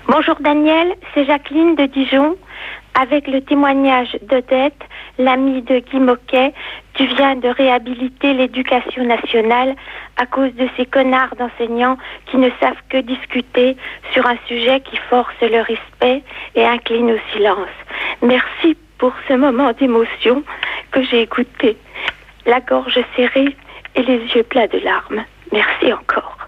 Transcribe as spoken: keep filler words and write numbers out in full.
Bonjour Daniel, c'est Jacqueline de Dijon. Avec le témoignage d'Odette, l'amie de Guy Moquet, tu viens de réhabiliter l'éducation nationale à cause de ces connards d'enseignants qui ne savent que discuter sur un sujet qui force le respect et incline au silence. Merci pour ce moment d'émotion que j'ai écouté, la gorge serrée et les yeux pleins de larmes. Merci encore.